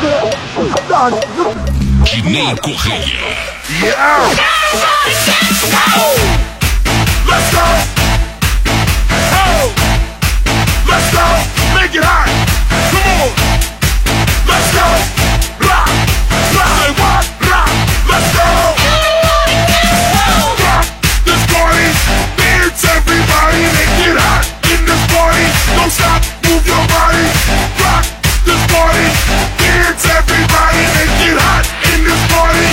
Dinei Correia. Yeah! Let's go! Oh! Let's go! Make it hot! Come on! Let's go! Rock! Rock! Say what? Rock! Let's go! Rock this party! Dance everybody! Make it hot in this party! Don't stop! Move your body! Rock this party! Dance everybody! Make it hot in this party!